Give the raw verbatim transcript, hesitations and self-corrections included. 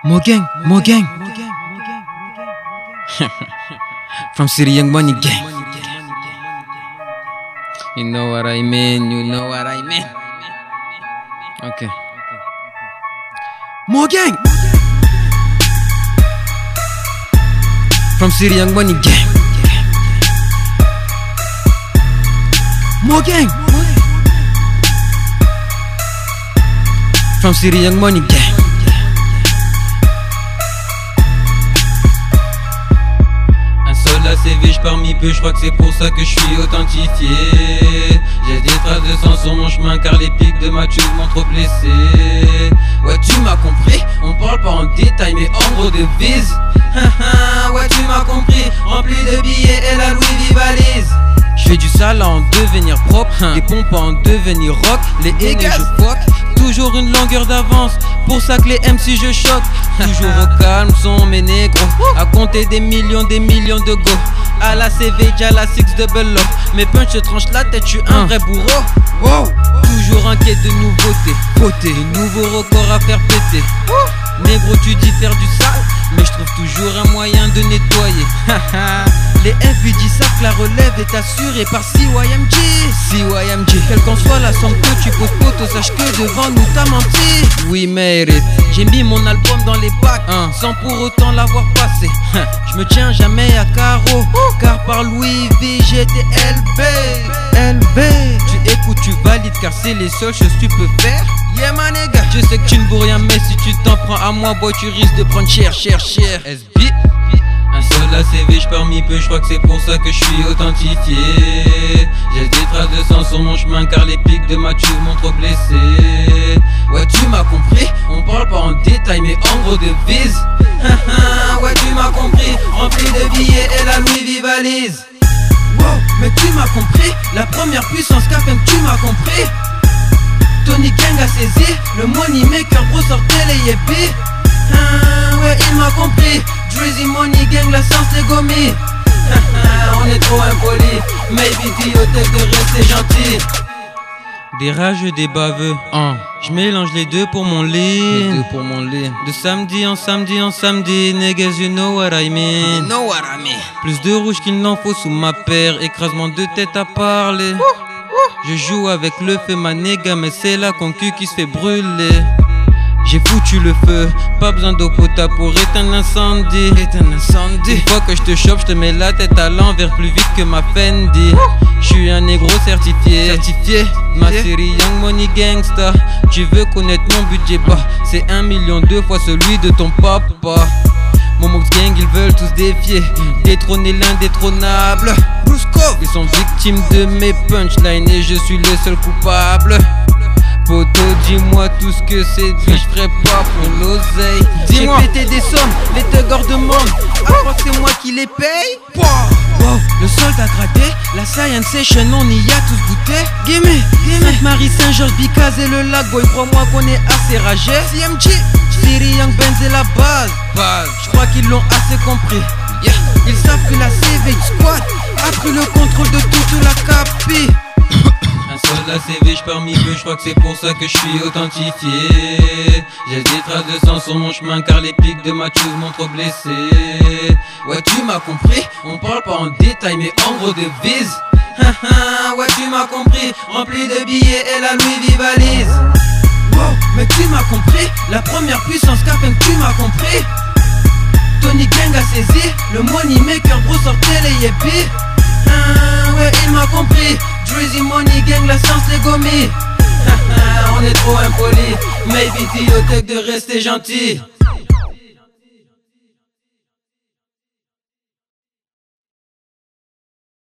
Mo gang, Mo gang. From City Young Money Gang. You know what I mean, you know what I mean. Okay. Mo gang. From City Young Money Gang. Mo gang. From City Young Money Gang. La C V, parmi peu, je crois que c'est pour ça que je suis authentifié. J'ai des traces de sang sur mon chemin car les pics de ma tueuse m'ont trop blessé. Ouais, tu m'as compris, on parle pas en détail mais en gros de vise. Ouais, tu m'as compris, rempli de billets et la Louis V valise. Je fais du sale à en devenir propre, des pompes à en devenir rock. Les haineux je fuck, toujours une longueur d'avance. Pour ça que les M C je choque. Toujours au calme sont mes négros, à compter des millions, des millions de go. À la C V, à la six double O. Mes punch je tranche la tête, je suis un vrai bourreau. Wow. Toujours en quête de nouveautés, beauté, de nouveaux records à faire péter. Négro tu dis faire du sale, mais je trouve toujours un moyen de nettoyer. Les F B disent ça que la relève est assurée par C Y M G. C Y M G. Quelle qu'en soit la somme que tu poses poto, sache que devant nous t'as menti. We made it. J'ai mis mon album dans les bacs, hein, sans pour autant l'avoir passé. Je me tiens jamais à carreau, car par Louis V j'étais L B. L B. Tu écoutes, tu valides, car c'est les seules choses que tu peux faire. Yeah man nigga. Je sais que tu ne vaux rien, mais si tu t'en prends à moi, boy, tu risques de prendre cher, cher, cher. S B. Un seul A C V, parmi peu, je crois que c'est pour ça que je suis authentifié. J'ai des traces de sang sur mon chemin car les pics de ma tueuse m'ont trop blessé. Ouais, tu m'as compris, on parle pas en détail mais en gros de vise. Ouais, tu m'as compris, rempli de billets et la Louis V valise. Wow, mais tu m'as compris, la première puissance qu'a fait, tu m'as compris. Tony Gang a saisi, le money maker, gros sortait les yépis. Ah, ouais, il m'a compris. Drizzy Money Gang, la science est gommée. On est trop impoli, maybe Diotech de rester gentil. Des rageux, des baveux, hein. Je mélange les deux pour mon lit. Les deux pour mon lit. De samedi en samedi en samedi, niggas, you know what I mean. You know what I mean. Plus de rouge qu'il n'en faut sous ma paire, écrasement de tête à parler. Je joue avec le feu, ma nigga, mais c'est la concu qui se fait brûler. J'ai foutu le feu, pas besoin d'eau potable pour éteindre l'incendie. Éteindre l'incendie. Une fois que je te chope, je te mets la tête à l'envers plus vite que ma Fendi. Je suis un négro certifié, certifié. Ma série Young Money Gangsta. Tu veux connaître mon budget bas, c'est un million deux fois celui de ton papa. Mon Mox Gang, ils veulent tous défier, détrôner l'indétrônable. Ils sont victimes de mes punchlines et je suis le seul coupable. Poto, dis-moi tout ce que c'est, puis je ferai pas pour l'oseille. J'ai pété des sommes, les thuggers demandent, à croire que c'est moi qui les paye. Wow, le solde a gradé, la Science Session, on y a tous goûté. Gimme, Sainte-Marie, Saint-Georges, Bicaz et le lac, boy, crois-moi qu'on est assez ragé. C M G, City Young Benz et la base. Je crois qu'ils l'ont assez compris. Yeah. Ils savent que la C V Squad a pris le contrôle de toute la capi. Un seul A C V, parmi peu, je crois que c'est pour ça que je suis authentifié. J'ai des traces de sang sur mon chemin car les pics de ma tueuse m'ont trop blessé. Ouais, tu m'as compris, on parle pas en détail mais en gros de vise. Ouais, tu m'as compris, rempli de billets et la Louis V valise. Wow, mais tu m'as compris, la première puissance qu'a fait, tu m'as compris. Tony Gang a saisi, le money maker, gros sortait les yépis. Ah, ouais, il m'a compris. Drizzy Money Gang, la science est gommée. On est trop impoli, maybe Diotech de rester gentil.